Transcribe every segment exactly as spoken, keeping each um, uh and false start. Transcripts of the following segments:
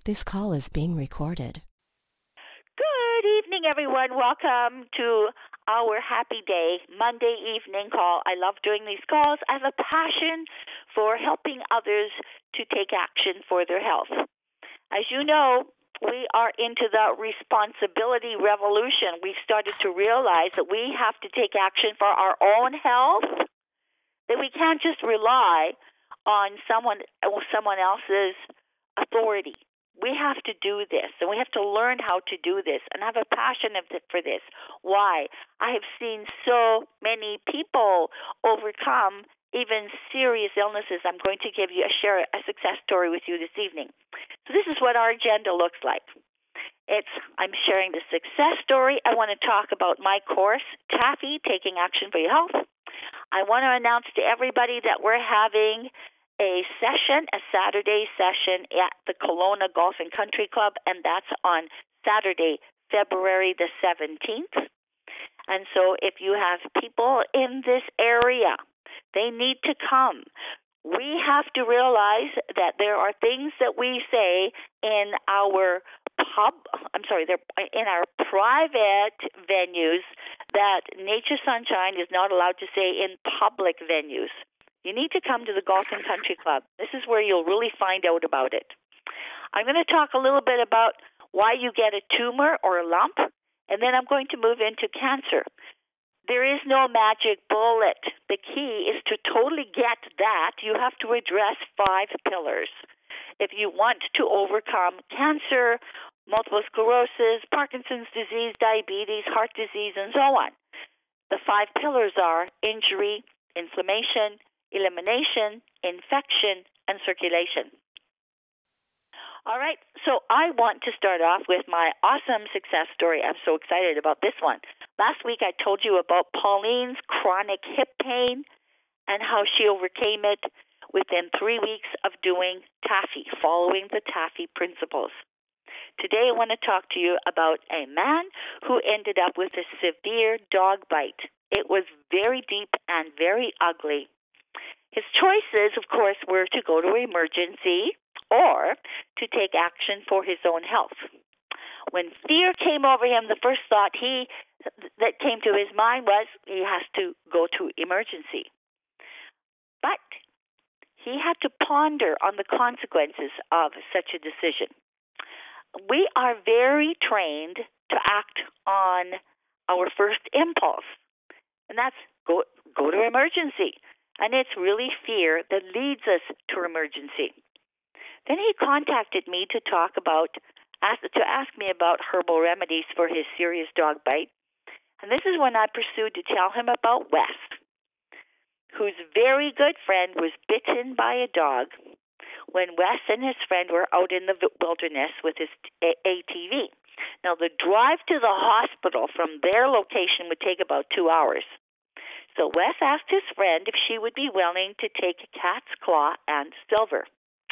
This call is being recorded. Good evening, everyone. Welcome to our Happy Day Monday evening call. I love doing these calls. I have a passion for helping others to take action for their health. As you know, we are into the responsibility revolution. We've started to realize that we have to take action for our own health, that we can't just rely on someone someone else's authority. We have to do this, and we have to learn how to do this, and have a passion for this. Why? I have seen so many people overcome even serious illnesses. I'm going to give you a share a success story with you this evening. So this is what our agenda looks like. It's I'm sharing the success story. I want to talk about my course, Taffy, Taking Action for Your Health. I want to announce to everybody that we're having a session, a Saturday session at the Kelowna Golf and Country Club, and that's on Saturday, February the seventeenth. And so if you have people in this area, they need to come. We have to realize that there are things that we say in our pub, I'm sorry, they're in our private venues that Nature Sunshine is not allowed to say in public venues. You need to come to the Golf and Country Club. This is where you'll really find out about it. I'm going to talk a little bit about why you get a tumor or a lump, and then I'm going to move into cancer. There is no magic bullet. The key is to totally get that. You have to address five pillars. If you want to overcome cancer, multiple sclerosis, Parkinson's disease, diabetes, heart disease, and so on, the five pillars are injury, inflammation, elimination, infection, and circulation. All right, so I want to start off with my awesome success story. I'm so excited about this one. Last week I told you about Pauline's chronic hip pain and how she overcame it within three weeks of doing Taffy, following the Taffy principles. Today I want to talk to you about a man who ended up with a severe dog bite. It was very deep and very ugly. His choices, of course, were to go to emergency or to take action for his own health. When fear came over him, the first thought he that came to his mind was he has to go to emergency. But he had to ponder on the consequences of such a decision. We are very trained to act on our first impulse, and that's go go to emergency. And it's really fear that leads us to emergency. Then he contacted me to talk about, ask, to ask me about herbal remedies for his serious dog bite. And this is when I pursued to tell him about Wes, whose very good friend was bitten by a dog when Wes and his friend were out in the wilderness with his A T V. Now, the drive to the hospital from their location would take about two hours. So Wes asked his friend if she would be willing to take Cat's Claw and Silver.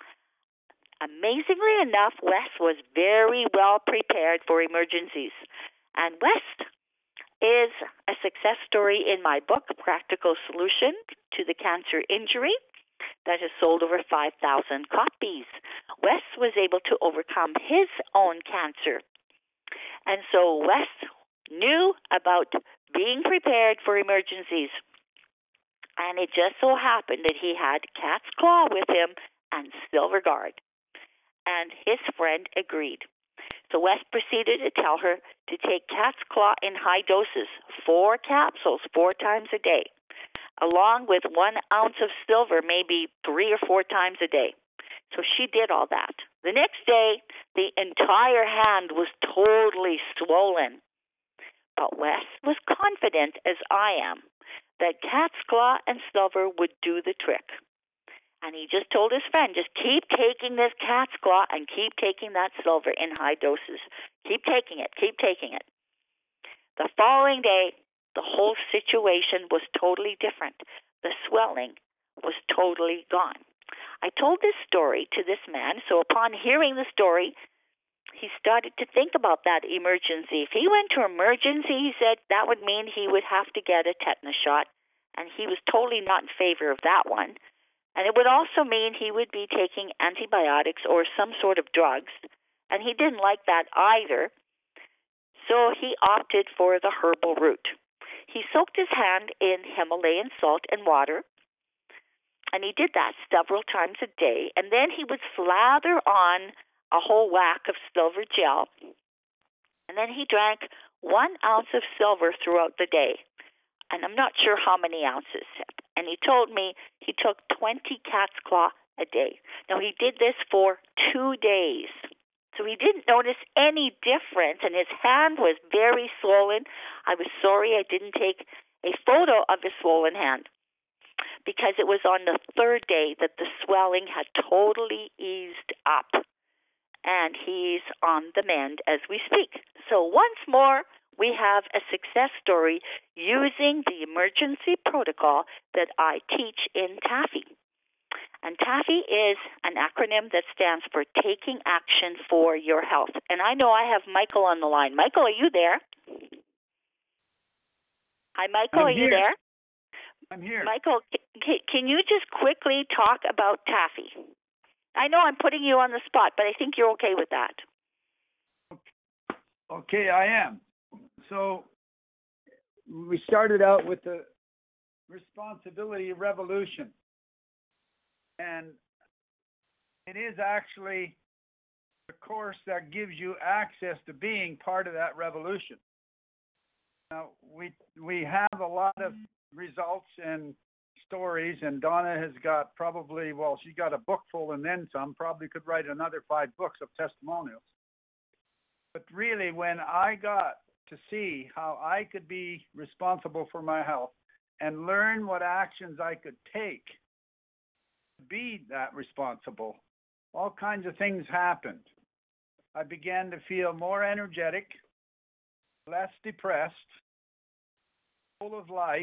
Amazingly enough, Wes was very well prepared for emergencies. And Wes is a success story in my book, Practical Solution to the Cancer Injury, that has sold over five thousand copies. Wes was able to overcome his own cancer. And so Wes knew about being prepared for emergencies. And it just so happened that he had Cat's Claw with him and Silver Guard. And his friend agreed. So Wes proceeded to tell her to take Cat's Claw in high doses, four capsules, four times a day, along with one ounce of silver, maybe three or four times a day. So she did all that. The next day, the entire hand was totally swollen. But Wes was confident, as I am, that Cat's Claw and Silver would do the trick. And he just told his friend, just keep taking this Cat's Claw and keep taking that Silver in high doses. Keep taking it, keep taking it. The following day, the whole situation was totally different. The swelling was totally gone. I told this story to this man, so upon hearing the story, he started to think about that emergency. If he went to emergency, he said that would mean he would have to get a tetanus shot, and he was totally not in favor of that one. And it would also mean he would be taking antibiotics or some sort of drugs and he didn't like that either. So he opted for the herbal route. He soaked his hand in Himalayan salt and water, and he did that several times a day. And then he would slather on a whole whack of silver gel, and then he drank one ounce of silver throughout the day. And I'm not sure how many ounces. And he told me he took twenty cat's claw a day. Now, he did this for two days. So he didn't notice any difference, and his hand was very swollen. I was sorry I didn't take a photo of his swollen hand, because it was on the third day that the swelling had totally eased up, and he's on the mend as we speak. So once more, we have a success story using the emergency protocol that I teach in TAFI. And TAFI is an acronym that stands for Taking Action for Your Health. And I know I have Michael on the line. Michael, are you there? Hi, Michael, I'm are here. you there? I'm here. Michael, c- can you just quickly talk about TAFI? I know I'm putting you on the spot, but I think you're okay with that. Okay, I am. So we started out with the responsibility revolution. And it is actually a course that gives you access to being part of that revolution. Now, we we have a lot of results and stories, and Donna has got probably, well, she's got a book full and then some, probably could write another five books of testimonials. But really, when I got to see how I could be responsible for my health and learn what actions I could take to be that responsible, all kinds of things happened. I began to feel more energetic, less depressed, full of life,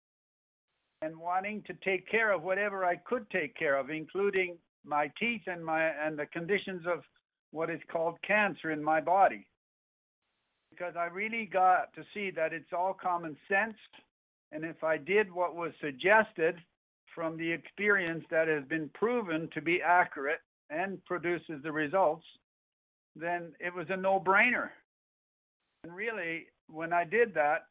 and wanting to take care of whatever I could take care of, including my teeth and my and the conditions of what is called cancer in my body. Because I really got to see that it's all common sense, and if I did what was suggested from the experience that has been proven to be accurate and produces the results, then it was a no-brainer. And really, when I did that,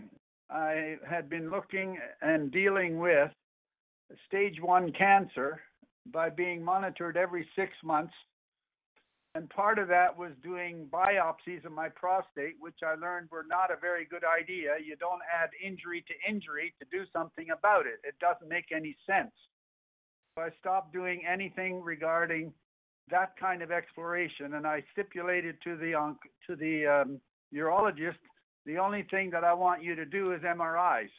I had been looking and dealing with stage one cancer by being monitored every six months. And part of that was doing biopsies of my prostate, which I learned were not a very good idea. You don't add injury to injury to do something about it. It doesn't make any sense. So I stopped doing anything regarding that kind of exploration, and I stipulated to the to the um, urologist, the only thing that I want you to do is M R Is.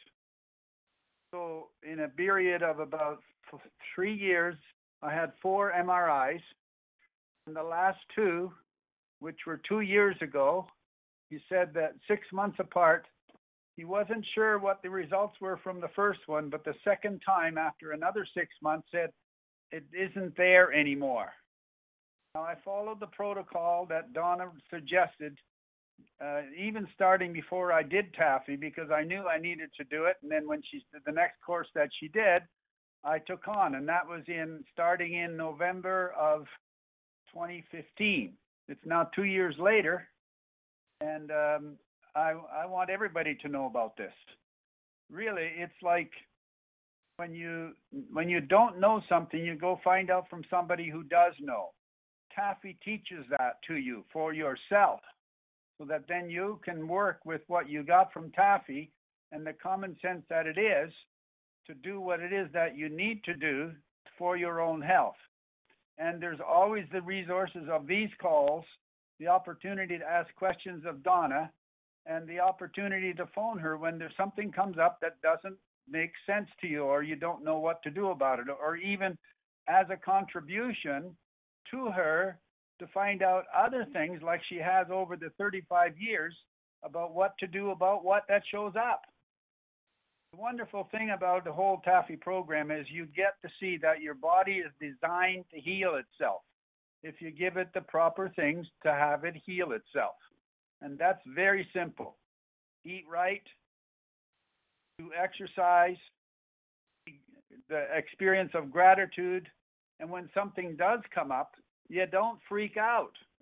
So in a period of about three years, I had four M R Is. And the last two, which were two years ago, he said that six months apart, he wasn't sure what the results were from the first one, but the second time after another six months said, it isn't there anymore. Now, I followed the protocol that Donna suggested, uh, even starting before I did TAFI, because I knew I needed to do it. And then when she did the next course that she did, I took on, and that was in starting in November of twenty fifteen. It's now two years later, and um, I, I want everybody to know about this. Really, it's like when you when you don't know something, you go find out from somebody who does know. TAFI teaches that to you for yourself, so that then you can work with what you got from TAFI and the common sense that it is to do what it is that you need to do for your own health. And there's always the resources of these calls, the opportunity to ask questions of Donna, and the opportunity to phone her when there's something comes up that doesn't make sense to you, or you don't know what to do about it, or even as a contribution to her to find out other things like she has over the thirty-five years about what to do about what that shows up. The wonderful thing about the whole TAFI program is you get to see that your body is designed to heal itself if you give it the proper things to have it heal itself. And that's very simple. Eat right, do exercise, the experience of gratitude, and when something does come up, you don't freak out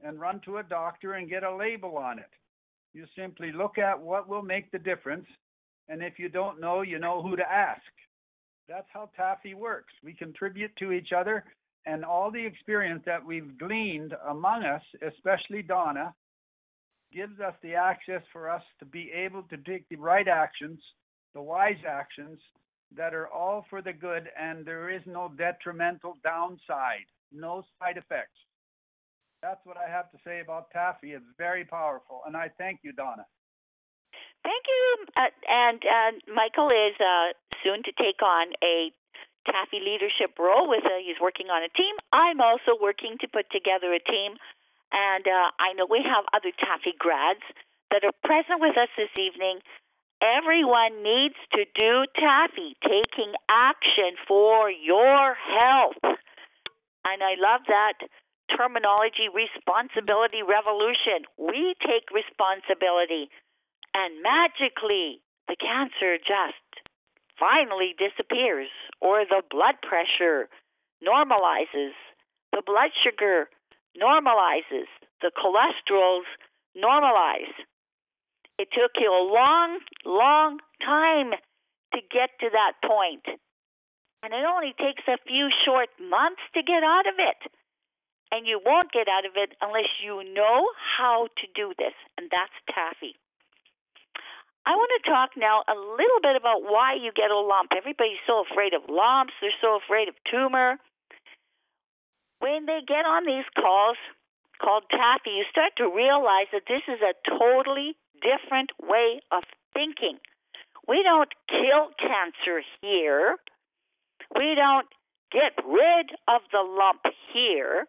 and run to a doctor and get a label on it. You simply look at what will make the difference, and if you don't know, you know who to ask. That's how Taffy works. We contribute to each other, and all the experience that we've gleaned among us, especially Donna, gives us the access for us to be able to take the right actions, the wise actions that are all for the good, and there is no detrimental downside, no side effects. That's what I have to say about Taffy. It's very powerful, and I thank you, Donna. Thank you. Uh, and uh, Michael is uh, soon to take on a Taffy leadership role. With a, he's working on a team. I'm also working to put together a team. And uh, I know we have other Taffy grads that are present with us this evening. Everyone needs to do Taffy, taking action for your health. And I love that terminology, responsibility revolution. We take responsibility, and magically the cancer just finally disappears, or the blood pressure normalizes, the blood sugar normalizes, the cholesterols normalize. It took you a long, long time to get to that point. And it only takes a few short months to get out of it. And you won't get out of it unless you know how to do this. And that's Taffy. I want to talk now a little bit about why you get a lump. Everybody's so afraid of lumps. They're so afraid of tumor. When they get on these calls called Taffy, you start to realize that this is a totally different way of thinking. We don't kill cancer here. We don't get rid of the lump here.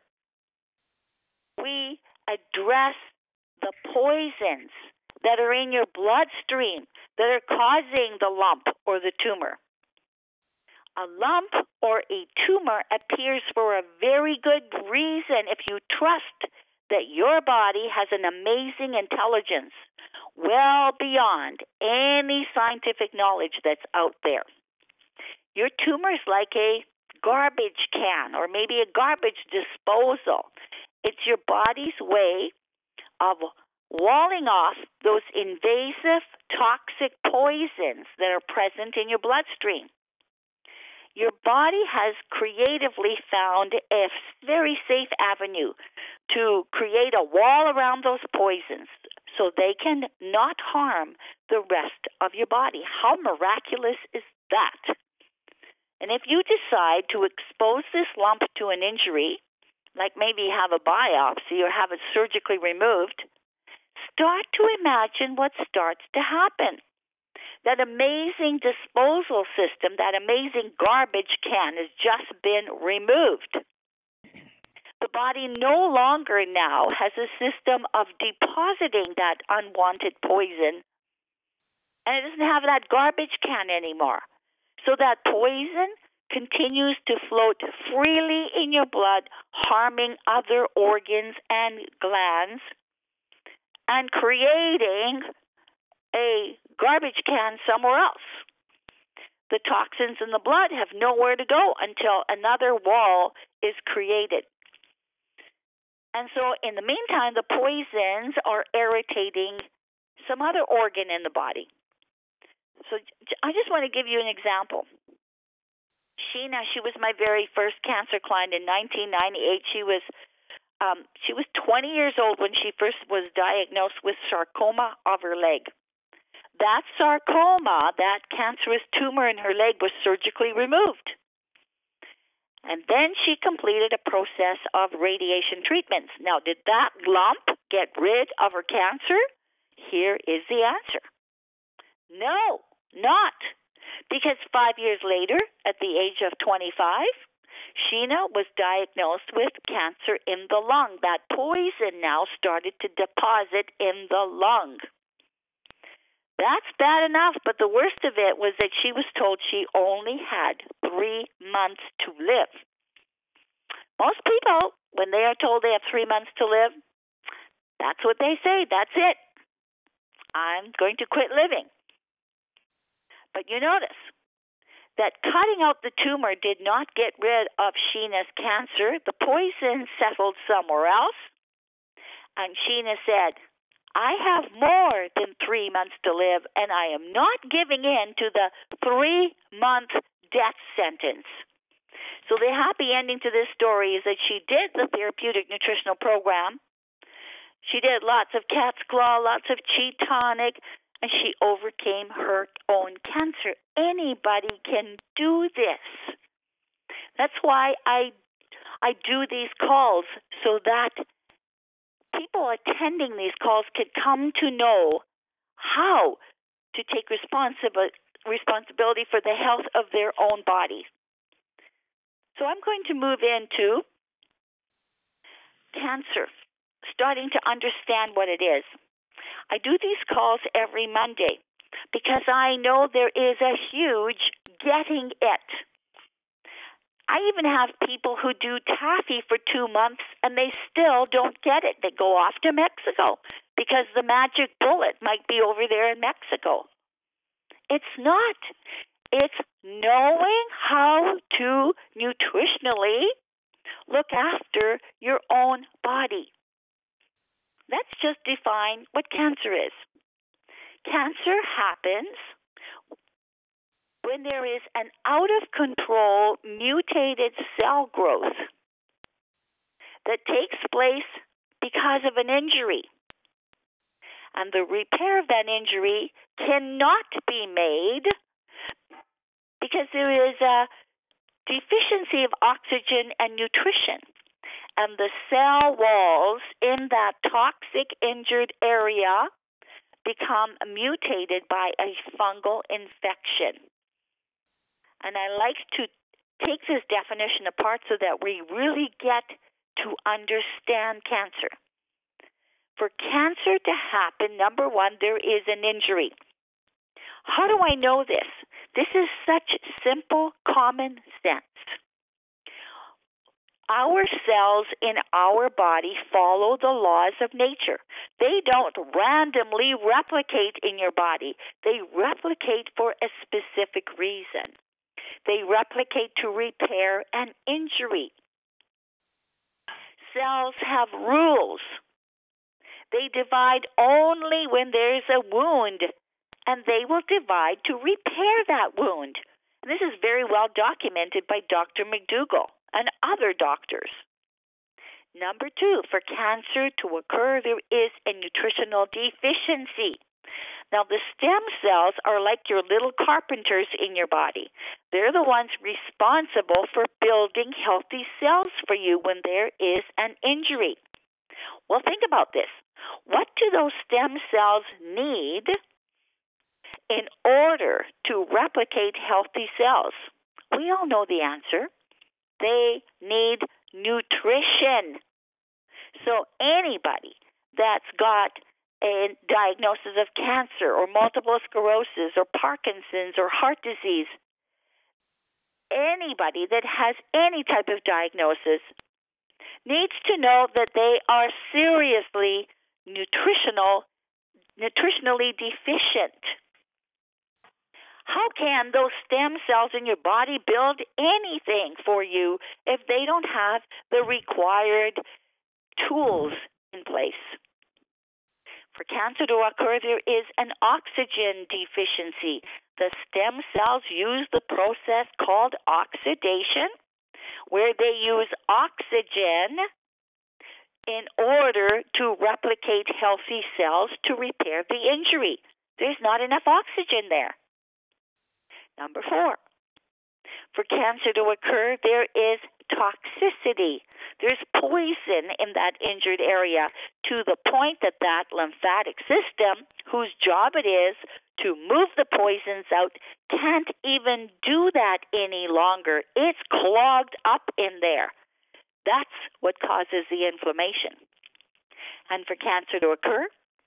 We address the poisons that are in your bloodstream that are causing the lump or the tumor. A lump or a tumor appears for a very good reason if you trust that your body has an amazing intelligence well beyond any scientific knowledge that's out there. Your tumor is like a garbage can or maybe a garbage disposal. It's your body's way of walling off those invasive toxic poisons that are present in your bloodstream. Your body has creatively found a very safe avenue to create a wall around those poisons so they can not harm the rest of your body. How miraculous is that? And if you decide to expose this lump to an injury, like maybe have a biopsy or have it surgically removed, start to imagine what starts to happen. That amazing disposal system, that amazing garbage can has just been removed. The body no longer now has a system of depositing that unwanted poison, and it doesn't have that garbage can anymore. So that poison continues to float freely in your blood, harming other organs and glands, and creating a garbage can somewhere else. The toxins in the blood have nowhere to go until another wall is created. And so in the meantime, the poisons are irritating some other organ in the body. So I just want to give you an example. Sheena, she was my very first cancer client in nineteen ninety-eight. She was um, she was twenty years old when she first was diagnosed with sarcoma of her leg. That sarcoma, that cancerous tumor in her leg, was surgically removed. And then she completed a process of radiation treatments. Now, did that lump get rid of her cancer? Here is the answer. No, not. Because five years later, at the age of twenty-five, Sheena was diagnosed with cancer in the lung. That poison now started to deposit in the lung. That's bad enough, but the worst of it was that she was told she only had three months to live. Most people, when they are told they have three months to live, that's what they say. That's it. I'm going to quit living. But you notice that cutting out the tumor did not get rid of Sheena's cancer. The poison settled somewhere else. And Sheena said, I have more than three months to live, and I am not giving in to the three-month death sentence. So the happy ending to this story is that she did the therapeutic nutritional program. She did lots of cat's claw, lots of chi tonic, and she overcame her own cancer. Anybody can do this. That's why I I do these calls, so that people attending these calls can come to know how to take responsibi- responsibility for the health of their own body. So I'm going to move into cancer, starting to understand what it is. I do these calls every Monday because I know there is a huge getting it. I even have people who do taffy for two months and they still don't get it. They go off to Mexico because the magic bullet might be over there in Mexico. It's not. It's knowing how to nutritionally look after your own body. Let's just define what cancer is. Cancer happens when there is an out-of-control mutated cell growth that takes place because of an injury. And the repair of that injury cannot be made because there is a deficiency of oxygen and nutrition. And the cell walls in that toxic injured area become mutated by a fungal infection. And I like to take this definition apart so that we really get to understand cancer. For cancer to happen, number one, there is an injury. How do I know this? This is such simple common sense. Our cells in our body follow the laws of nature. They don't randomly replicate in your body. They replicate for a specific reason. They replicate to repair an injury. Cells have rules. They divide only when there's a wound, and they will divide to repair that wound. And this is very well documented by Doctor McDougall and other doctors. Number two, for cancer to occur, there is a nutritional deficiency. Now, the stem cells are like your little carpenters in your body. They're the ones responsible for building healthy cells for you when there is an injury. Well, think about this. What do those stem cells need in order to replicate healthy cells? We all know the answer. They need nutrition. So anybody that's got a diagnosis of cancer or multiple sclerosis or Parkinson's or heart disease, anybody that has any type of diagnosis needs to know that they are seriously nutritional, nutritionally deficient. How can those stem cells in your body build anything for you if they don't have the required tools in place? For cancer to occur, there is an oxygen deficiency. The stem cells use the process called oxidation, where they use oxygen in order to replicate healthy cells to repair the injury. There's not enough oxygen there. Number four, for cancer to occur, there is toxicity. There's poison in that injured area to the point that that lymphatic system, whose job it is to move the poisons out, can't even do that any longer. It's clogged up in there. That's what causes the inflammation. And for cancer to occur,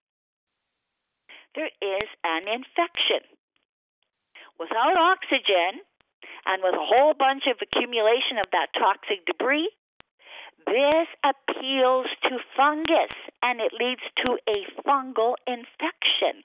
there is an infection. Without oxygen and with a whole bunch of accumulation of that toxic debris, this appeals to fungus and it leads to a fungal infection.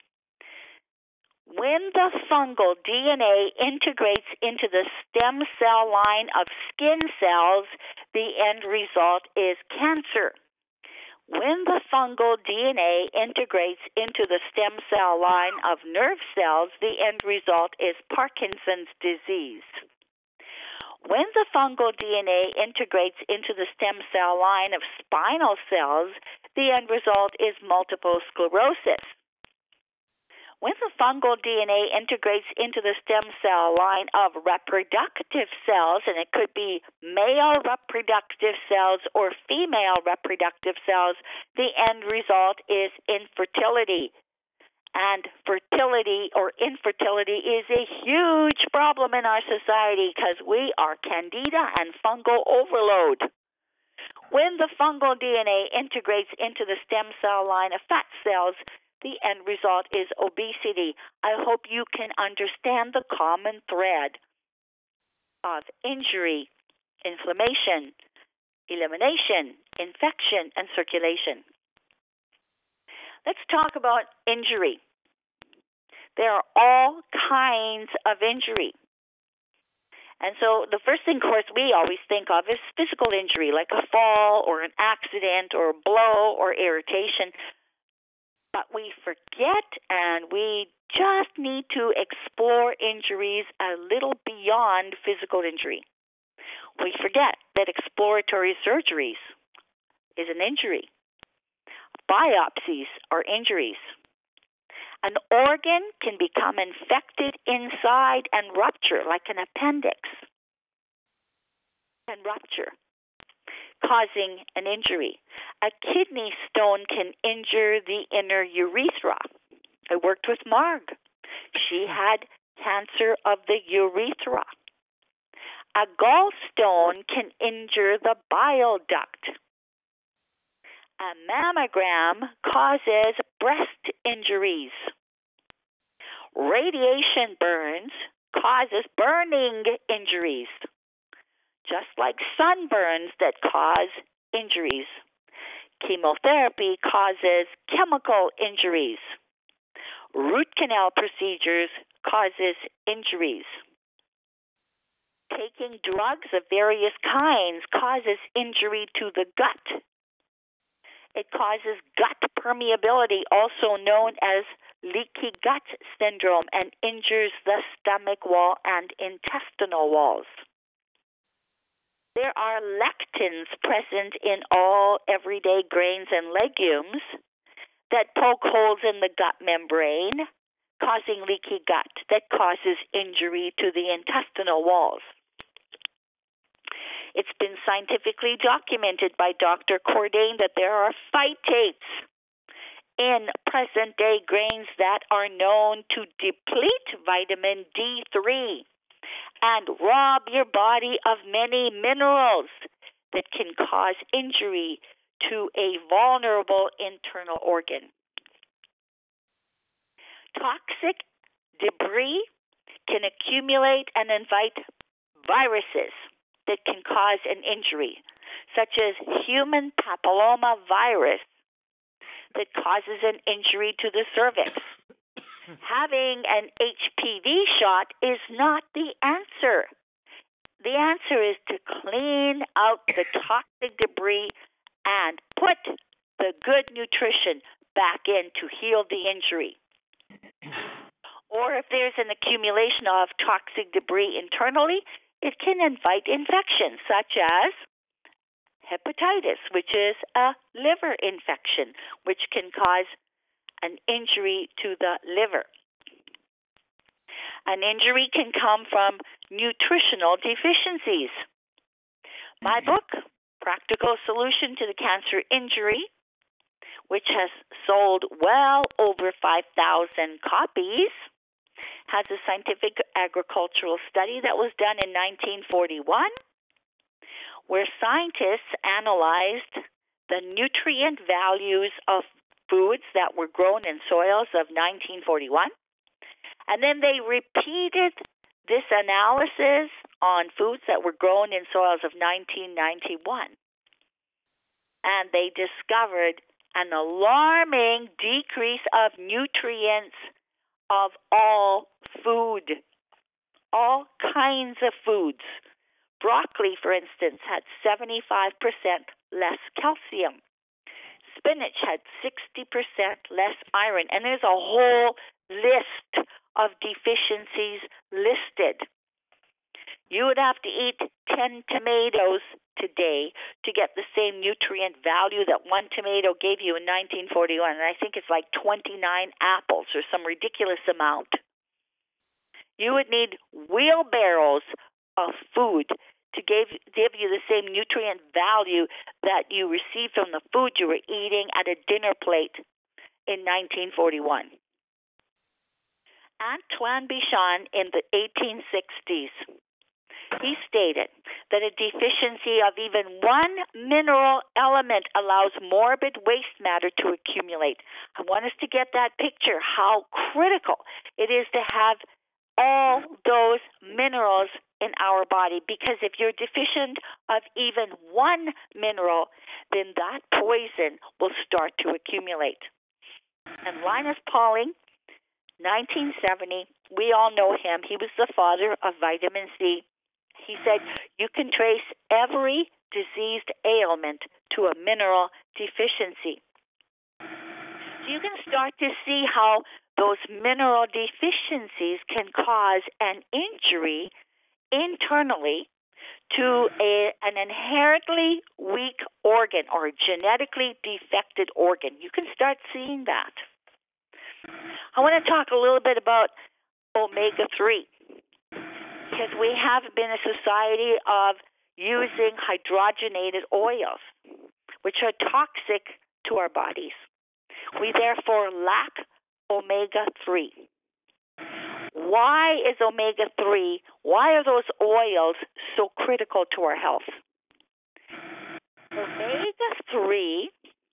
When the fungal D N A integrates into the stem cell line of skin cells, the end result is cancer. When the fungal D N A integrates into the stem cell line of nerve cells, the end result is Parkinson's disease. When the fungal D N A integrates into the stem cell line of spinal cells, the end result is multiple sclerosis. When the fungal D N A integrates into the stem cell line of reproductive cells, and it could be male reproductive cells or female reproductive cells, the end result is infertility. And fertility or infertility is a huge problem in our society because we are candida and fungal overload. When the fungal D N A integrates into the stem cell line of fat cells, the end result is obesity. I hope you can understand the common thread of injury, inflammation, elimination, infection, and circulation. Let's talk about injury. There are all kinds of injury. And so the first thing, of course, we always think of is physical injury, like a fall or an accident or a blow or irritation. But we forget, and we just need to explore injuries a little beyond physical injury. We forget that exploratory surgeries is an injury. Biopsies are injuries. An organ can become infected inside and rupture, like an appendix, and rupture, causing an injury. A kidney stone can injure the inner urethra. I worked with Marg. She had cancer of the urethra. A gallstone can injure the bile duct. A mammogram causes breast injuries. Radiation burns causes burning injuries, just like sunburns that cause injuries. Chemotherapy causes chemical injuries. Root canal procedures causes injuries. Taking drugs of various kinds causes injury to the gut. It causes gut permeability, also known as leaky gut syndrome, and injures the stomach wall and intestinal walls. There are lectins present in all everyday grains and legumes that poke holes in the gut membrane, causing leaky gut that causes injury to the intestinal walls. It's been scientifically documented by Doctor Cordain that there are phytates in present-day grains that are known to deplete vitamin D three and rob your body of many minerals that can cause injury to a vulnerable internal organ. Toxic debris can accumulate and invite viruses that can cause an injury, such as human papilloma virus that causes an injury to the cervix. Having an H P V shot is not the answer. The answer is to clean out the toxic debris and put the good nutrition back in to heal the injury. Or if there's an accumulation of toxic debris internally, it can invite infections such as hepatitis, which is a liver infection, which can cause an injury to the liver. An injury can come from nutritional deficiencies. My book, Practical Solution to the Cancer Injury, which has sold well over five thousand copies, has a scientific agricultural study that was done in nineteen forty-one, where scientists analyzed the nutrient values of foods that were grown in soils of nineteen forty-one, and then they repeated this analysis on foods that were grown in soils of nineteen ninety-one. And they discovered an alarming decrease of nutrients of all food, all kinds of foods. Broccoli, for instance, had seventy-five percent less calcium. spinach had sixty percent less iron. And there's a whole list of deficiencies listed. You would have to eat ten tomatoes today to get the same nutrient value that one tomato gave you in nineteen forty-one. And I think it's like twenty-nine apples or some ridiculous amount. You would need wheelbarrows of food to give, give you the same nutrient value that you received from the food you were eating at a dinner plate in nineteen forty-one. Antoine Bichon in the eighteen sixties, he stated that a deficiency of even one mineral element allows morbid waste matter to accumulate. I want us to get that picture, how critical it is to have all those minerals in our body, because if you're deficient of even one mineral, then that poison will start to accumulate. And Linus Pauling, nineteen seventy, we all know him. He was the father of vitamin C. He said you can trace every diseased ailment to a mineral deficiency. So you can start to see how those mineral deficiencies can cause an injury internally to a, an inherently weak organ or a genetically defected organ. You can start seeing that. I want to talk a little bit about omega three, because we have been a society of using hydrogenated oils, which are toxic to our bodies. We therefore lack omega three. Why is omega three, why are those oils so critical to our health? omega three,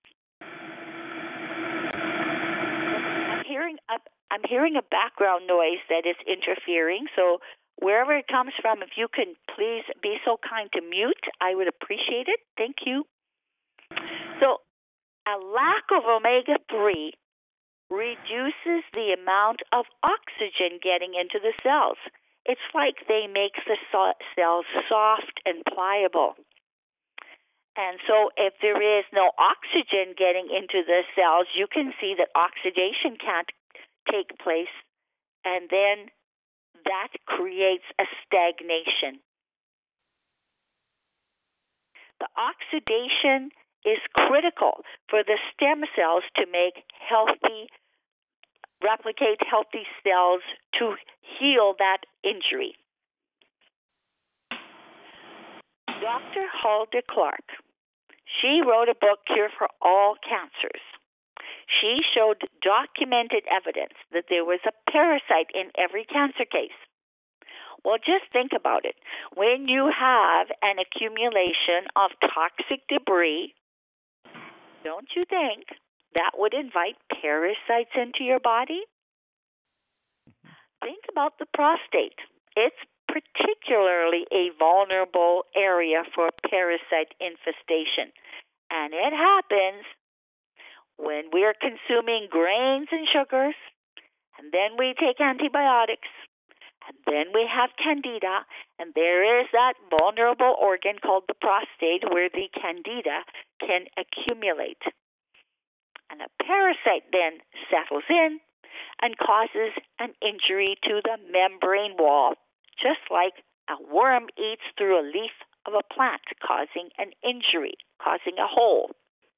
I'm hearing a, I'm hearing a background noise that is interfering, so wherever it comes from, if you can please be so kind to mute, I would appreciate it. Thank you. So a lack of omega three reduces the amount of oxygen getting into the cells. It's like they make the cells soft and pliable. And so if there is no oxygen getting into the cells, you can see that oxidation can't take place, and then that creates a stagnation. The oxidation is critical for the stem cells to make healthy, replicate healthy cells to heal that injury. Doctor Hulda Clark, she wrote a book, Cure for All Cancers. She showed documented evidence that there was a parasite in every cancer case. Well, just think about it. When you have an accumulation of toxic debris, don't you think that would invite parasites into your body? Think about the prostate. It's particularly a vulnerable area for parasite infestation. And it happens when we're consuming grains and sugars, and then we take antibiotics, and then we have candida, and there is that vulnerable organ called the prostate where the candida can accumulate. And a parasite then settles in and causes an injury to the membrane wall, just like a worm eats through a leaf of a plant, causing an injury, causing a hole.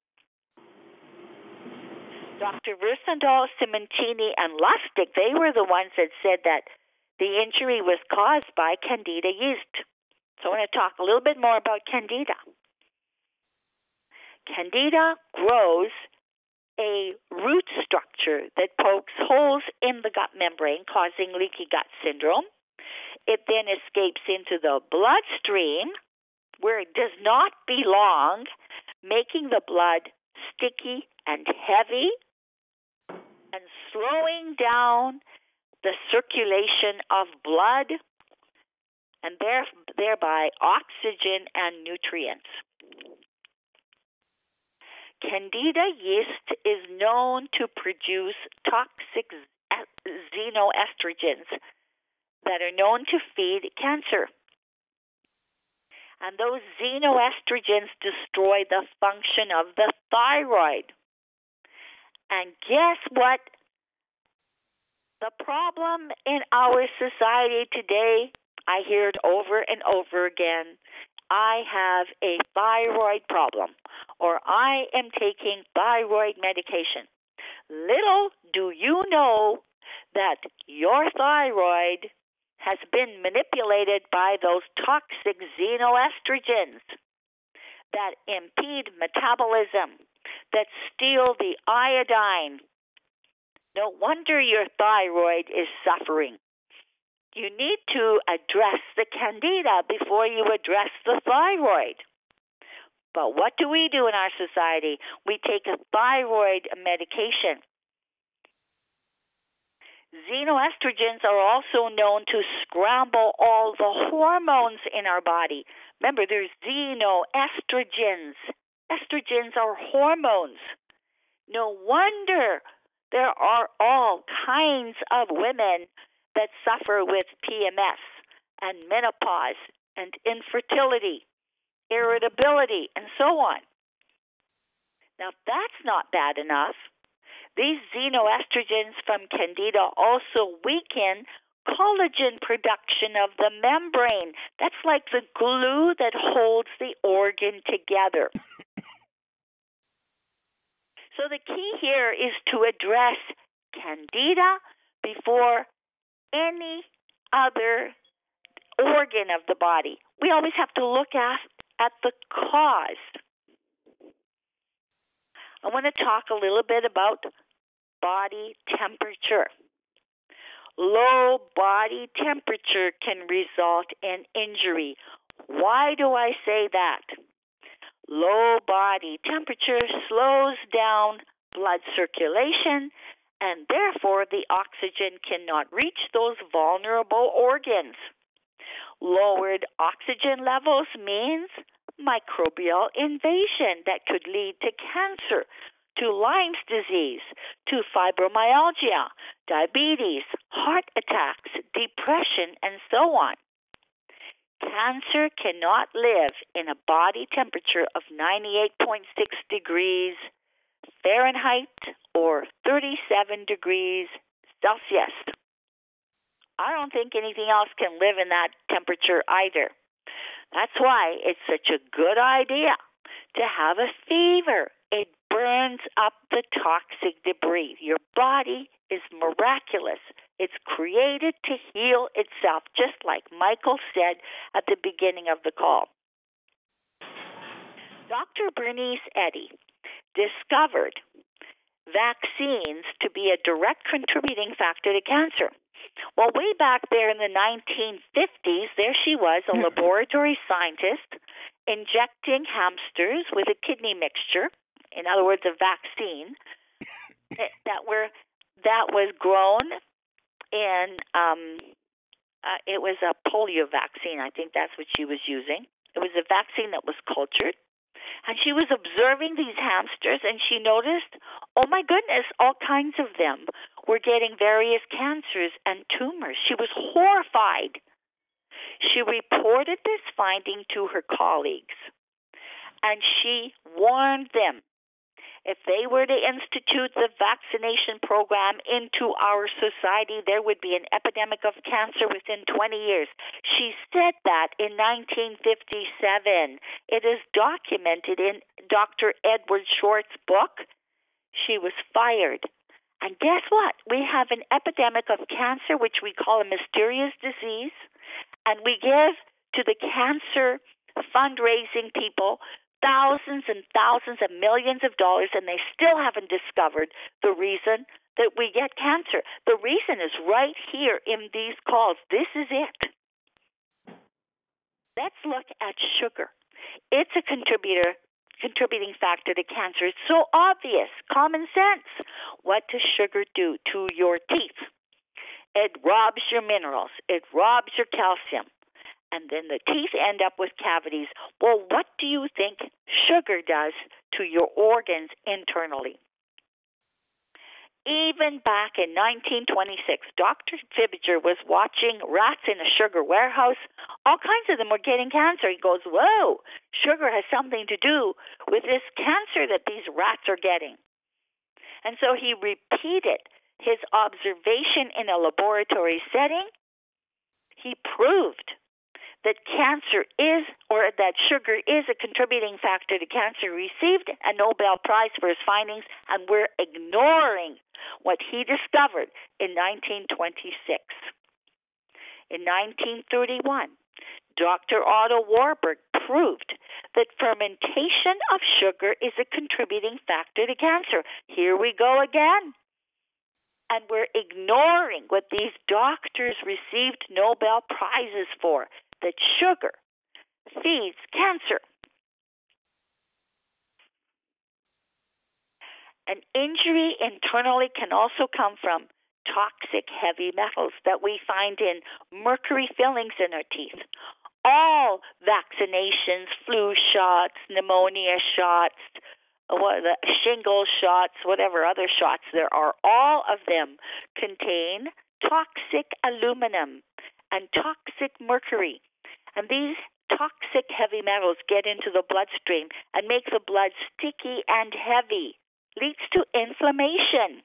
Doctor Versandoll, Simontini, and Lustig, they were the ones that said that the injury was caused by Candida yeast. So I want to talk a little bit more about Candida. Candida grows a root structure that pokes holes in the gut membrane, causing leaky gut syndrome. It then escapes into the bloodstream, where it does not belong, making the blood sticky and heavy and slowing down the circulation of blood and there, thereby oxygen and nutrients. Candida yeast is known to produce toxic xenoestrogens that are known to feed cancer. And those xenoestrogens destroy the function of the thyroid. And guess what? The problem in our society today, I hear it over and over again. I have a thyroid problem, or I am taking thyroid medication. Little do you know that your thyroid has been manipulated by those toxic xenoestrogens that impede metabolism, that steal the iodine. No wonder your thyroid is suffering. You need to address the candida before you address the thyroid. But what do we do in our society? We take a thyroid medication. Xenoestrogens are also known to scramble all the hormones in our body. Remember, there's xenoestrogens. Estrogens are hormones. No wonder there are all kinds of women that suffer with P M S and menopause and infertility, irritability, and so on. Now, if that's not bad enough, these xenoestrogens from Candida also weaken collagen production of the membrane. That's like the glue that holds the organ together. So the key here is to address Candida before any other organ of the body. We always have to look at, at the cause. I want to talk a little bit about body temperature. Low body temperature can result in injury. Why do I say that? Low body temperature slows down blood circulation, and therefore the oxygen cannot reach those vulnerable organs. Lowered oxygen levels means microbial invasion that could lead to cancer, to Lyme's disease, to fibromyalgia, diabetes, heart attacks, depression, and so on. Cancer cannot live in a body temperature of ninety-eight point six degrees Fahrenheit or thirty-seven degrees Celsius. I don't think anything else can live in that temperature either. That's why it's such a good idea to have a fever. It burns up the toxic debris. Your body is miraculous. It's created to heal itself, just like Michael said at the beginning of the call. Doctor Bernice Eddy discovered vaccines to be a direct contributing factor to cancer. Well, way back there in the nineteen fifties, there she was, a laboratory scientist, injecting hamsters with a kidney mixture, in other words, a vaccine, that were that was grown in, um, uh, it was a polio vaccine. I think that's what she was using. It was a vaccine that was cultured. And she was observing these hamsters, and she noticed, oh my goodness, all kinds of them were getting various cancers and tumors. She was horrified. She reported this finding to her colleagues, and she warned them if they were to institute the vaccination program into our society, there would be an epidemic of cancer within twenty years. She said that in nineteen fifty-seven. It is documented in Doctor Edward Short's book. She was fired. And guess what? We have an epidemic of cancer, which we call a mysterious disease, and we give to the cancer fundraising people thousands and thousands of millions of dollars, and they still haven't discovered the reason that we get cancer. The reason is right here in these calls. This is it. Let's look at sugar. It's a contributor, contributing factor to cancer. It's so obvious, common sense. What does sugar do to your teeth? It robs your minerals. It robs your calcium. And then the teeth end up with cavities. Well, what do you think sugar does to your organs internally? Even back in nineteen twenty-six, Doctor Fibiger was watching rats in a sugar warehouse. All kinds of them were getting cancer. He goes, whoa, sugar has something to do with this cancer that these rats are getting. And so he repeated his observation in a laboratory setting. He proved that cancer is, or that sugar is a contributing factor to cancer, received a Nobel Prize for his findings, and we're ignoring what he discovered in nineteen twenty-six. In nineteen thirty-one, Doctor Otto Warburg proved that fermentation of sugar is a contributing factor to cancer. Here we go again. And we're ignoring what these doctors received Nobel Prizes for, that sugar feeds cancer. An injury internally can also come from toxic heavy metals that we find in mercury fillings in our teeth. All vaccinations, flu shots, pneumonia shots, what the shingle shots, whatever other shots there are, all of them contain toxic aluminum and toxic mercury. And these toxic heavy metals get into the bloodstream and make the blood sticky and heavy, leads to inflammation.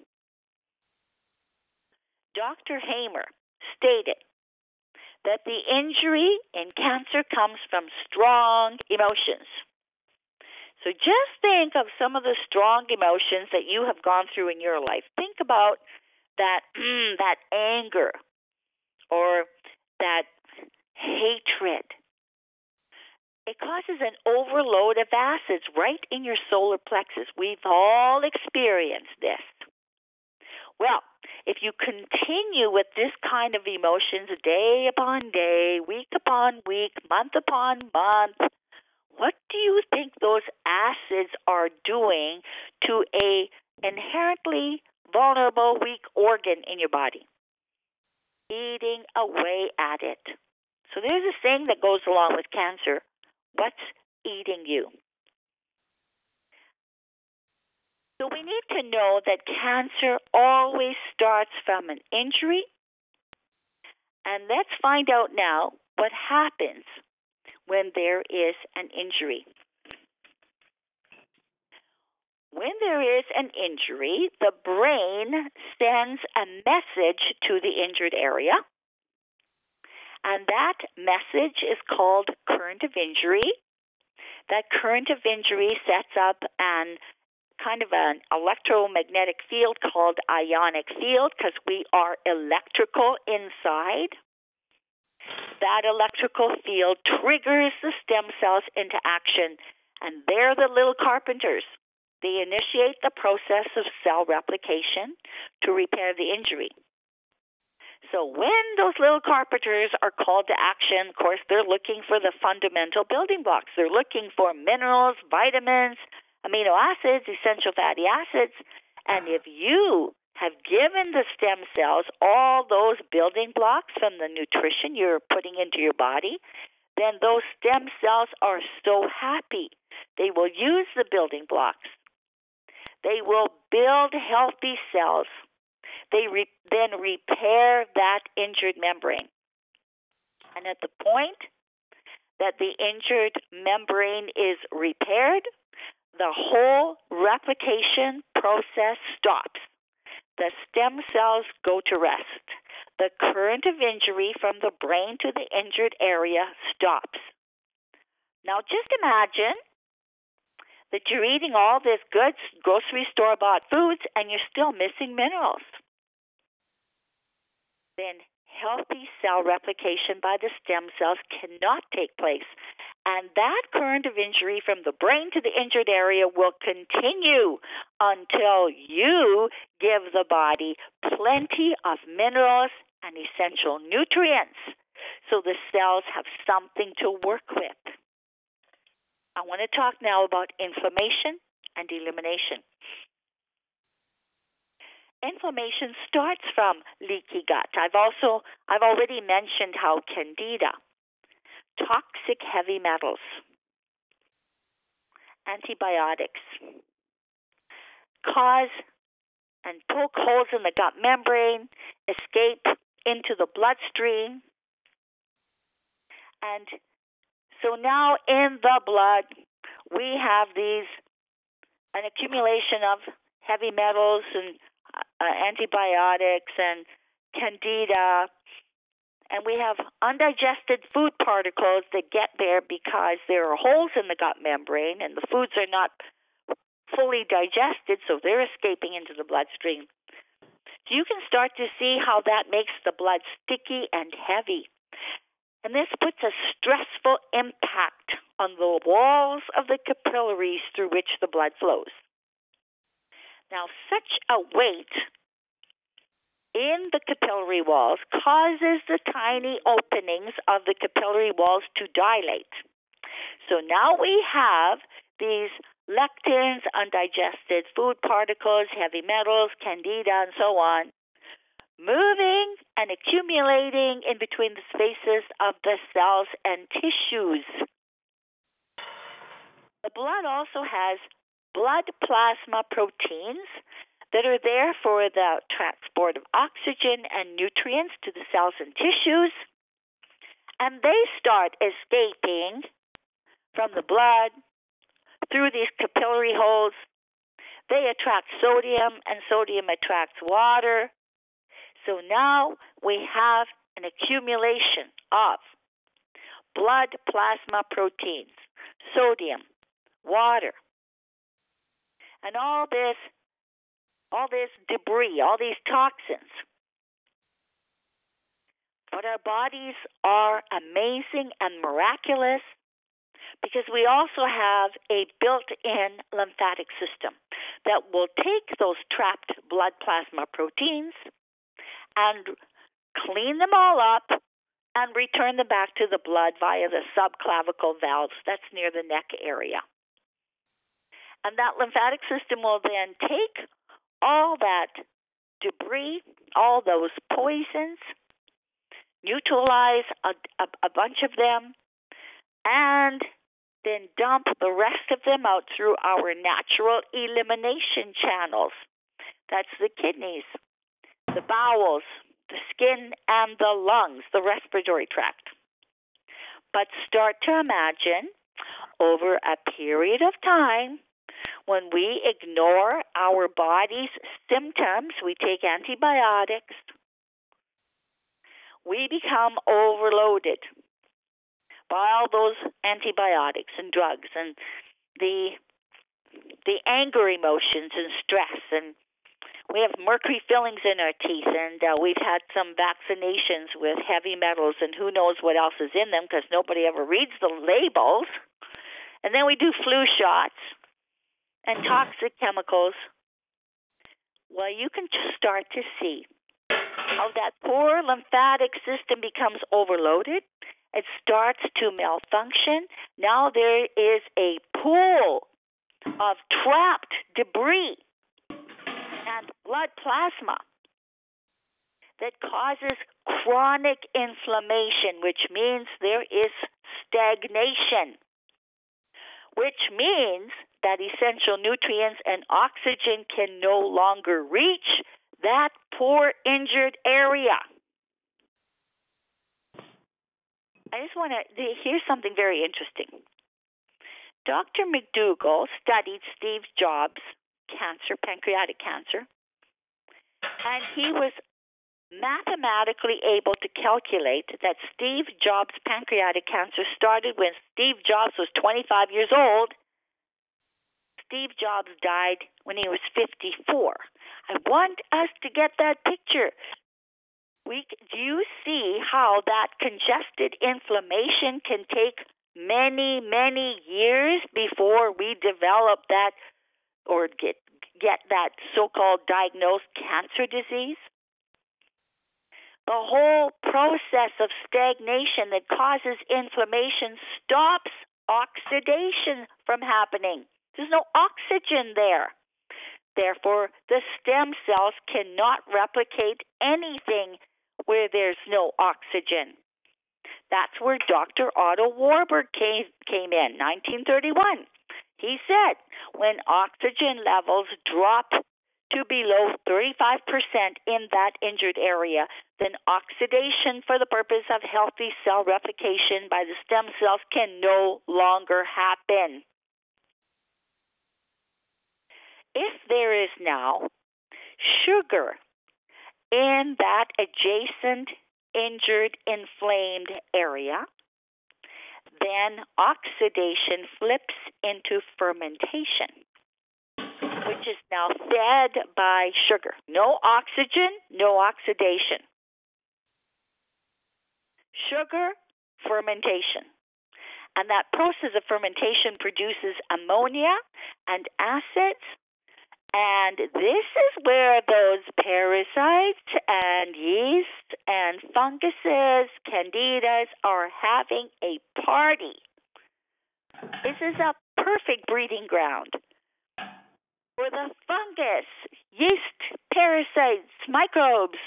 Doctor Hamer stated that the injury in cancer comes from strong emotions. So just think of some of the strong emotions that you have gone through in your life. Think about that, mm, that anger or that hatred. It causes an overload of acids right in your solar plexus. We've all experienced this. Well, if you continue with this kind of emotions day upon day, week upon week, month upon month, what do you think those acids are doing to a inherently vulnerable, weak organ in your body? Eating away at it. So there's a saying that goes along with cancer. What's eating you? So we need to know that cancer always starts from an injury. And let's find out now what happens when there is an injury. When there is an injury, the brain sends a message to the injured area. And that message is called current of injury. That current of injury sets up an kind of an electromagnetic field called ionic field because we are electrical inside. That electrical field triggers the stem cells into action, and they're the little carpenters. They initiate the process of cell replication to repair the injury. So when those little carpenters are called to action, of course, they're looking for the fundamental building blocks. They're looking for minerals, vitamins, amino acids, essential fatty acids. And if you have given the stem cells all those building blocks from the nutrition you're putting into your body, then those stem cells are so happy. They will use the building blocks. They will build healthy cells. They re- then repair that injured membrane. And at the point that the injured membrane is repaired, the whole replication process stops. The stem cells go to rest. The current of injury from the brain to the injured area stops. Now just imagine that you're eating all this good grocery store-bought foods and you're still missing minerals. Then healthy cell replication by the stem cells cannot take place. And that current of injury from the brain to the injured area will continue until you give the body plenty of minerals and essential nutrients so the cells have something to work with. I want to talk now about inflammation and elimination. Inflammation starts from leaky gut. I've also I've already mentioned how candida, toxic heavy metals, antibiotics cause and poke holes in the gut membrane, escape into the bloodstream. And so now in the blood, we have these, an accumulation of heavy metals and uh, antibiotics and candida. And we have undigested food particles that get there because there are holes in the gut membrane and the foods are not fully digested, so they're escaping into the bloodstream. So you can start to see how that makes the blood sticky and heavy. And this puts a stressful impact on the walls of the capillaries through which the blood flows. Now, such a weight in the capillary walls causes the tiny openings of the capillary walls to dilate. So now we have these lectins, undigested food particles, heavy metals, candida, and so on, moving and accumulating in between the spaces of the cells and tissues. The blood also has blood plasma proteins that are there for the transport of oxygen and nutrients to the cells and tissues, and they start escaping from the blood through these capillary holes. They attract sodium, and sodium attracts water. So now we have an accumulation of blood plasma proteins, sodium, water, and all this all this debris, all these toxins. But our bodies are amazing and miraculous because we also have a built-in lymphatic system that will take those trapped blood plasma proteins and clean them all up and return them back to the blood via the subclavicle valves that's near the neck area. And that lymphatic system will then take all that debris, all those poisons, neutralize a, a, a bunch of them, and then dump the rest of them out through our natural elimination channels. That's the kidneys, the bowels, the skin, and the lungs, the respiratory tract. But start to imagine over a period of time, when we ignore our body's symptoms, we take antibiotics, we become overloaded by all those antibiotics and drugs and the the anger emotions and stress. And we have mercury fillings in our teeth, and uh, we've had some vaccinations with heavy metals and who knows what else is in them because nobody ever reads the labels. And then we do flu shots and toxic chemicals. Well, you can just start to see how that poor lymphatic system becomes overloaded. It starts to malfunction. Now there is a pool of trapped debris and blood plasma that causes chronic inflammation, which means there is stagnation, which means that essential nutrients and oxygen can no longer reach that poor injured area. I just want to, here's something very interesting. Doctor McDougall studied Steve Jobs' cancer, pancreatic cancer, and he was mathematically able to calculate that Steve Jobs' pancreatic cancer started when Steve Jobs was twenty-five years old. Steve Jobs died when he was fifty-four. I want us to get that picture. We, do you see how that congested inflammation can take many, many years before we develop that or get get that so-called diagnosed cancer disease? The whole process of stagnation that causes inflammation stops oxidation from happening. There's no oxygen there. Therefore, the stem cells cannot replicate anything where there's no oxygen. That's where Doctor Otto Warburg came, came in, nineteen thirty-one. He said when oxygen levels drop to below thirty-five percent in that injured area, then oxidation for the purpose of healthy cell replication by the stem cells can no longer happen. if there is now sugar in that adjacent, injured, inflamed area, then oxidation flips into fermentation, which is now fed by sugar. No oxygen, no oxidation. Sugar, fermentation. And that process of fermentation produces ammonia and acids. And this is where those parasites and yeast and funguses, candidas, are having a party. This is a perfect breeding ground for the fungus, yeast, parasites, microbes.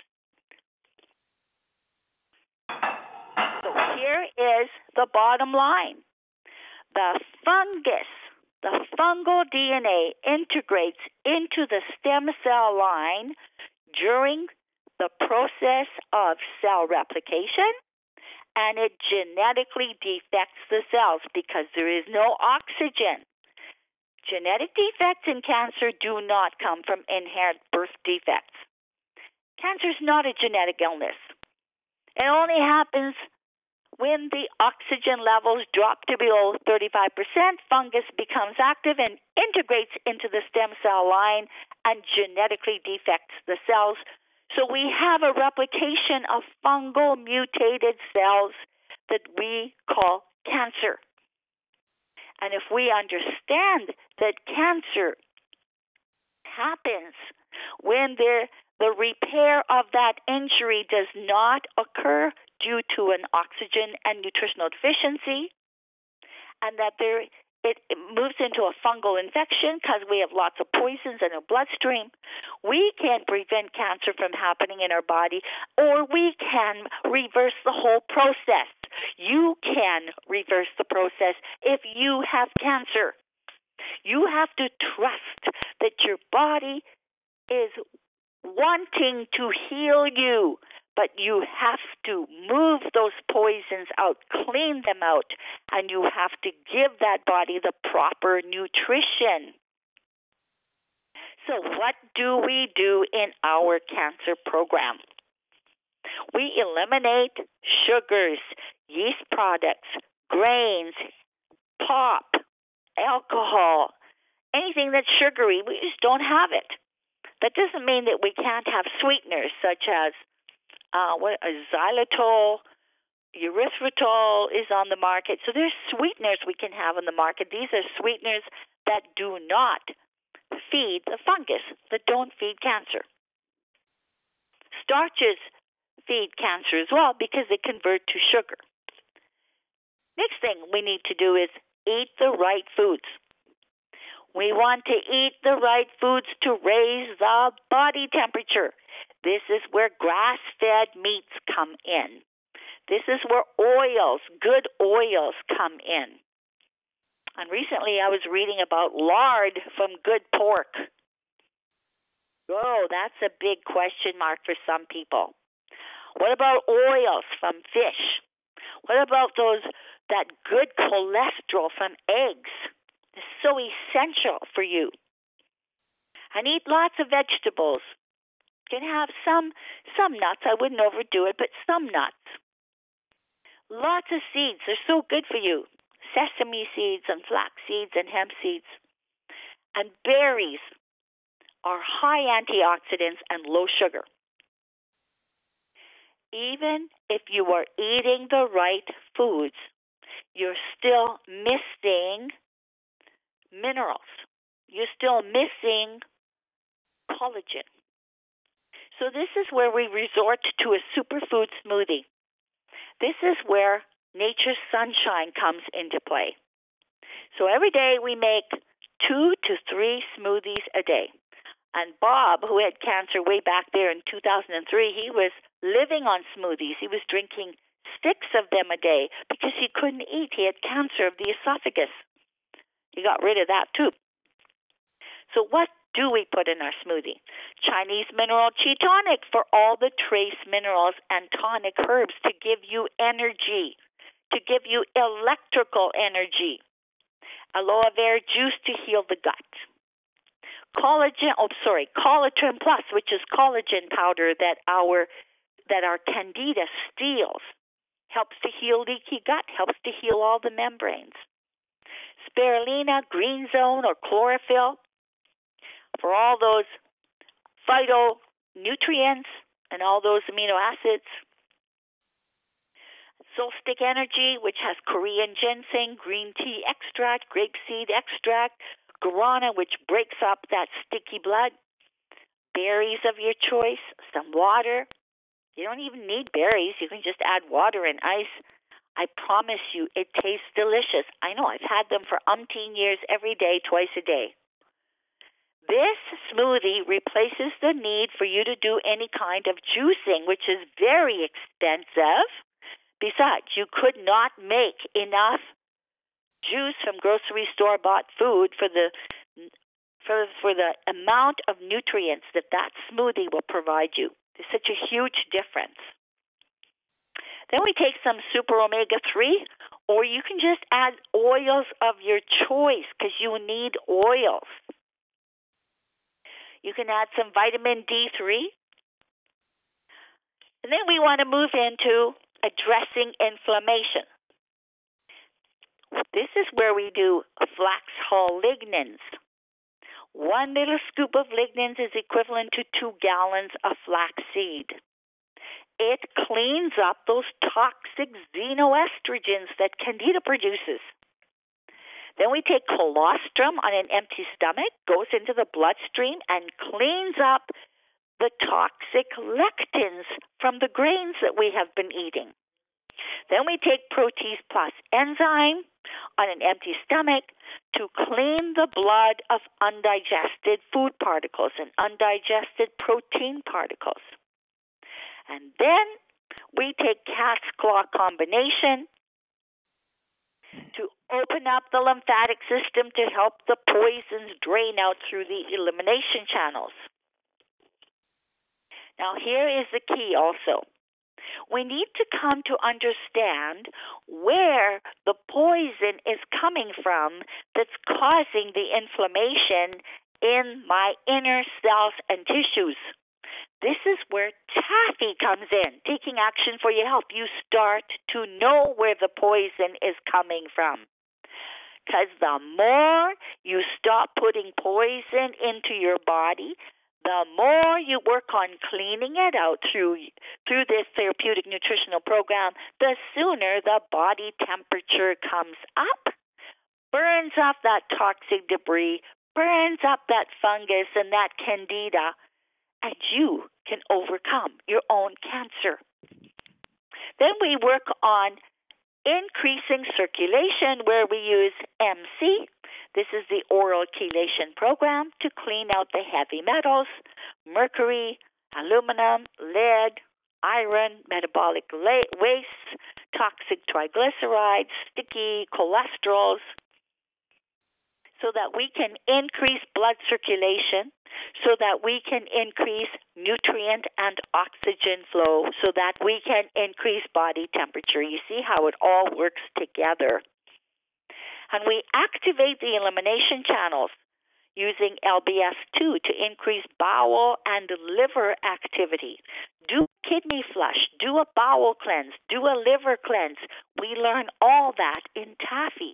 So here is the bottom line. The fungus, the fungal D N A integrates into the stem cell line during the process of cell replication, and it genetically defects the cells because there is no oxygen. Genetic defects in cancer do not come from inherent birth defects. Cancer is not a genetic illness. It only happens when the oxygen levels drop to below thirty-five percent. Fungus becomes active and integrates into the stem cell line and genetically defects the cells. So we have a replication of fungal mutated cells that we call cancer. And if we understand that cancer happens when there, the repair of that injury does not occur due to an oxygen and nutritional deficiency, and that there it, it moves into a fungal infection because we have lots of poisons in our bloodstream, we can prevent cancer from happening in our body, or we can reverse the whole process. You can reverse the process if you have cancer. You have to trust that your body is wanting to heal you, but you have to move those poisons out, clean them out, and you have to give that body the proper nutrition. So what do we do in our cancer program? We eliminate sugars, yeast products, grains, pop, alcohol, anything that's sugary. We just don't have it. That doesn't mean that we can't have sweeteners such as uh, what a xylitol, erythritol is on the market. So there's sweeteners we can have on the market. These are sweeteners that do not feed the fungus, that don't feed cancer. Starches feed cancer as well because they convert to sugar. Next thing we need to do is eat the right foods. We want to eat the right foods to raise the body temperature. This is where grass-fed meats come in. This is where oils, good oils, come in. And recently I was reading about lard from good pork. Oh, that's a big question mark for some people. What about oils from fish? What about those that good cholesterol from eggs? It's so essential for you. And eat lots of vegetables. You can have some some nuts. I wouldn't overdo it, but some nuts. Lots of seeds. They're so good for you. Sesame seeds and flax seeds and hemp seeds. And berries are high antioxidants and low sugar. Even if you are eating the right foods, you're still missing minerals. You're still missing collagen. So this is where we resort to a superfood smoothie. This is where nature's sunshine comes into play. So every day we make two to three smoothies a day. And Bob, who had cancer way back there in two thousand three, he was living on smoothies. He was drinking six of them a day because he couldn't eat. He had cancer of the esophagus. He got rid of that too. So what do we put in our smoothie? Chinese mineral Chi Tonic for all the trace minerals and tonic herbs to give you energy, to give you electrical energy. Aloe vera juice to heal the gut. collagen, oh, sorry, collagen plus, which is collagen powder that our that our candida steals, helps to heal leaky gut, helps to heal all the membranes. Spirulina, green zone, or chlorophyll for all those phytonutrients and all those amino acids. Solstic Energy, which has Korean ginseng, green tea extract, grapeseed extract, guarana, which breaks up that sticky blood, berries of your choice, some water. You don't even need berries. You can just add water and ice. I promise you, it tastes delicious. I know. I've had them for umpteen years, every day, twice a day. This smoothie replaces the need for you to do any kind of juicing, which is very expensive. Besides, you could not make enough juice from grocery store bought food for the for for the amount of nutrients that that smoothie will provide you. There's such a huge difference. Then we take some super omega three, or you can just add oils of your choice because you need oils. You can add some vitamin D three. And then we want to move into addressing inflammation. This is where we do flax hull lignans. One little scoop of lignans is equivalent to two gallons of flaxseed. It cleans up those toxic xenoestrogens that candida produces. Then we take colostrum on an empty stomach, goes into the bloodstream, and cleans up the toxic lectins from the grains that we have been eating. Then we take Protease Plus enzyme on an empty stomach to clean the blood of undigested food particles and undigested protein particles. And then we take Cat's Claw combination to open up the lymphatic system to help the poisons drain out through the elimination channels. Now, here is the key also. We need to come to understand where the poison is coming from that's causing the inflammation in my inner cells and tissues. This is where Taffy comes in, taking action for your health. You start to know where the poison is coming from. Because the more you stop putting poison into your body, the more you work on cleaning it out through through this therapeutic nutritional program, the sooner the body temperature comes up, burns off that toxic debris, burns up that fungus and that candida, and you can overcome your own cancer. Then we work on increasing circulation, where we use M C. This is the oral chelation program to clean out the heavy metals, mercury, aluminum, lead, iron, metabolic wastes, toxic triglycerides, sticky cholesterols, so that we can increase blood circulation, so that we can increase nutrient and oxygen flow, so that we can increase body temperature. You see how it all works together. And we activate the elimination channels using L B S two to increase bowel and liver activity. Do kidney flush, do a bowel cleanse, do a liver cleanse. We learn all that in Taffy.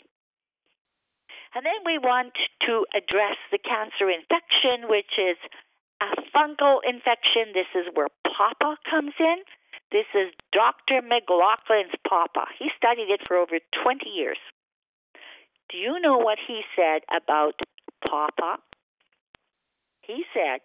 And then we want to address the cancer infection, which is a fungal infection. This is where Papa comes in. This is Doctor McLaughlin's Papa. He studied it for over twenty years. Do you know what he said about Papa? He said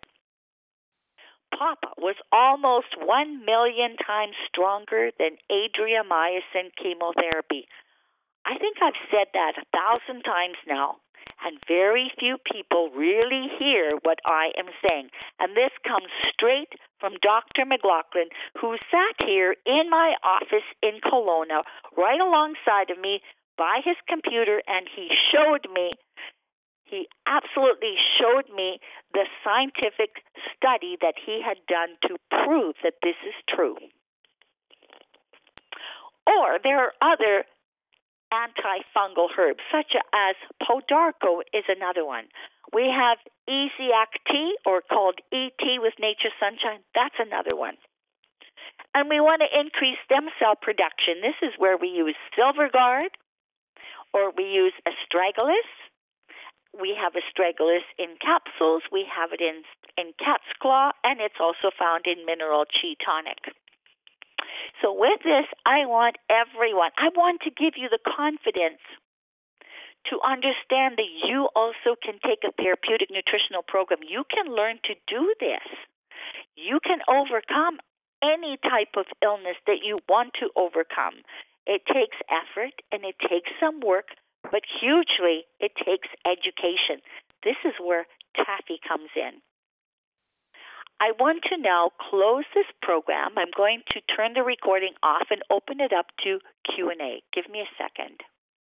Papa was almost one million times stronger than adriamycin chemotherapy. I think I've said that a thousand times now, and very few people really hear what I am saying. And this comes straight from Doctor McLaughlin, who sat here in my office in Kelowna, right alongside of me, by his computer, and he showed me, he absolutely showed me the scientific study that he had done to prove that this is true. Or there are other antifungal herbs, such as Podarco is another one. We have Easy-Act Tea, or called E T with Nature's Sunshine. That's another one. And we want to increase stem cell production. This is where we use Silverguard, or we use Astragalus. We have Astragalus in capsules. We have it in, in cat's claw, and it's also found in mineral Chi Tonic. So with this, I want everyone, I want to give you the confidence to understand that you also can take a therapeutic nutritional program. You can learn to do this. You can overcome any type of illness that you want to overcome. It takes effort and it takes some work, but hugely it takes education. This is where Taffy comes in. I want to now close this program. I'm going to turn the recording off and open it up to Q and A. Give me a second.